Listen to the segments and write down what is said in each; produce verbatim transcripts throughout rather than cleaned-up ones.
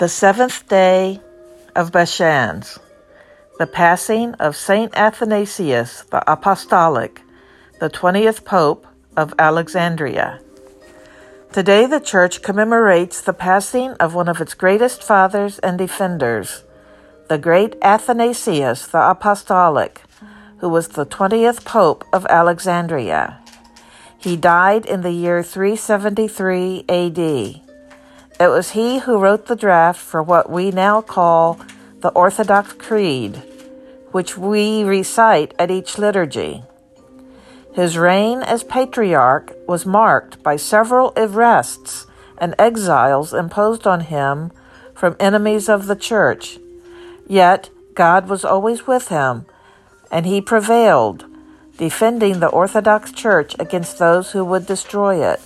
The seventh day of Bashans, the passing of Saint Athanasius the Apostolic, the twentieth Pope of Alexandria. Today the Church commemorates the passing of one of its greatest fathers and defenders, the great Athanasius the Apostolic, who was the twentieth Pope of Alexandria. He died in the year three seventy-three A D. It was he who wrote the draft for what we now call the Orthodox Creed, which we recite at each liturgy. His reign as patriarch was marked by several arrests and exiles imposed on him from enemies of the Church. Yet God was always with him, and he prevailed, defending the Orthodox Church against those who would destroy it.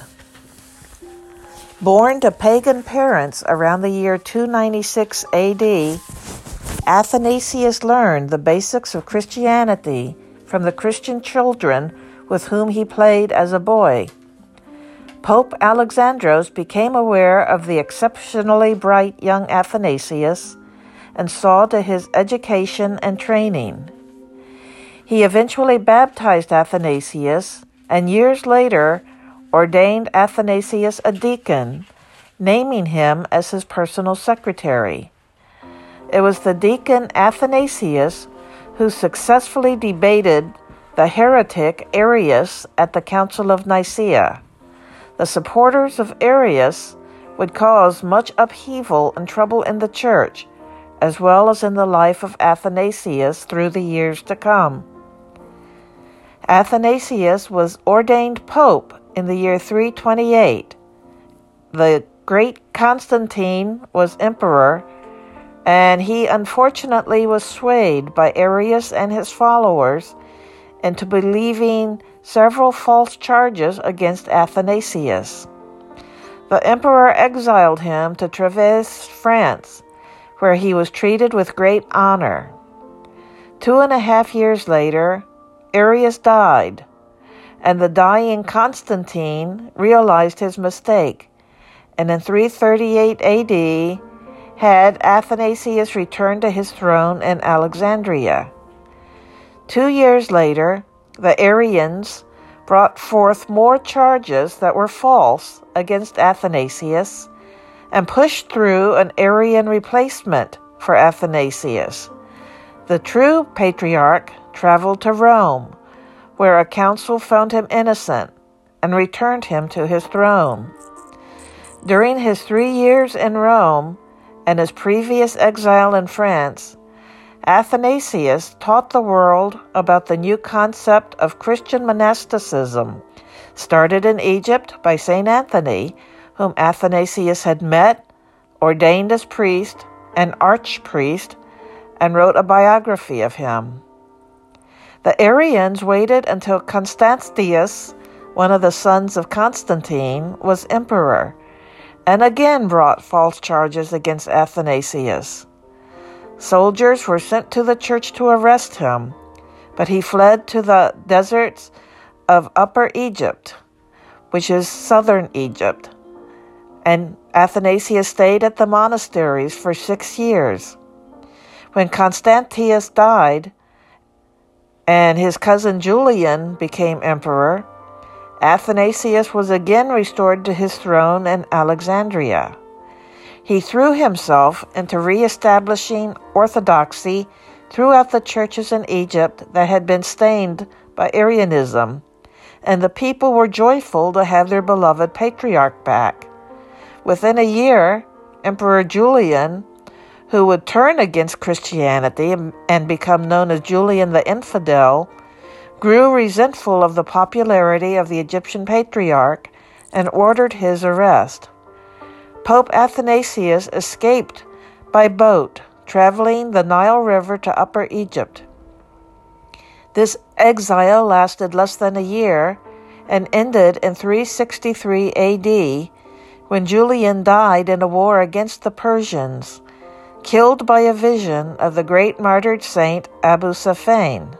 Born to pagan parents around the year two ninety-six A D, Athanasius learned the basics of Christianity from the Christian children with whom he played as a boy. Pope Alexandros became aware of the exceptionally bright young Athanasius and saw to his education and training. He eventually baptized Athanasius, and years later ordained Athanasius a deacon, naming him as his personal secretary. It was the deacon Athanasius who successfully debated the heretic Arius at the Council of Nicaea. The supporters of Arius would cause much upheaval and trouble in the Church, as well as in the life of Athanasius through the years to come. Athanasius was ordained pope in the year three twenty-eight. The great Constantine was emperor, and he unfortunately was swayed by Arius and his followers into believing several false charges against Athanasius. The emperor exiled him to Treves, France, where he was treated with great honor. Two and a half years later, Arius died, and the dying Constantine realized his mistake, and in three thirty-eight A D had Athanasius return to his throne in Alexandria. Two years later, the Arians brought forth more charges that were false against Athanasius and pushed through an Arian replacement for Athanasius. The true patriarch traveled to Rome, where a council found him innocent and returned him to his throne. During his three years in Rome and his previous exile in France, Athanasius taught the world about the new concept of Christian monasticism, started in Egypt by Saint Anthony, whom Athanasius had met, ordained as priest and archpriest, and wrote a biography of him. The Arians waited until Constantius, one of the sons of Constantine, was emperor, and again brought false charges against Athanasius. Soldiers were sent to the church to arrest him, but he fled to the deserts of Upper Egypt, which is southern Egypt, and Athanasius stayed at the monasteries for six years. When Constantius died, and his cousin Julian became emperor, Athanasius was again restored to his throne in Alexandria. He threw himself into re-establishing orthodoxy throughout the churches in Egypt that had been stained by Arianism, and the people were joyful to have their beloved patriarch back. Within a year, Emperor Julian, who would turn against Christianity and become known as Julian the Infidel, grew resentful of the popularity of the Egyptian patriarch and ordered his arrest. Pope Athanasius escaped by boat, traveling the Nile River to Upper Egypt. This exile lasted less than a year and ended in three sixty-three A D, when Julian died in a war against the Persians, killed by a vision of the great martyred saint Abu Safan.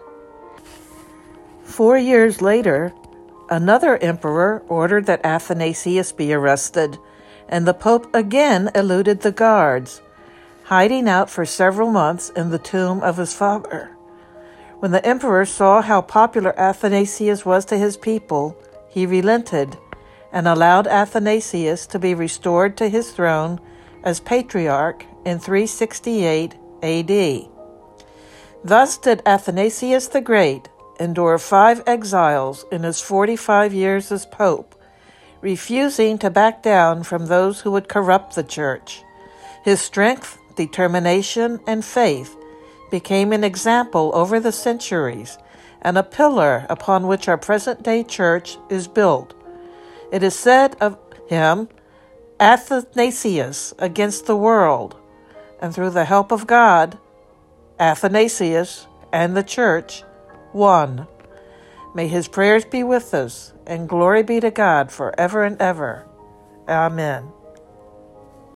Four years later, another emperor ordered that Athanasius be arrested, and the Pope again eluded the guards, hiding out for several months in the tomb of his father. When the emperor saw how popular Athanasius was to his people, he relented and allowed Athanasius to be restored to his throne as patriarch in three sixty-eight A D. Thus did Athanasius the Great endure five exiles in his forty-five years as pope, refusing to back down from those who would corrupt the church. His strength, determination, and faith became an example over the centuries and a pillar upon which our present-day church is built. It is said of him, Athanasius against the world, and through the help of God, Athanasius and the church won. May his prayers be with us, and glory be to God forever and ever. Amen.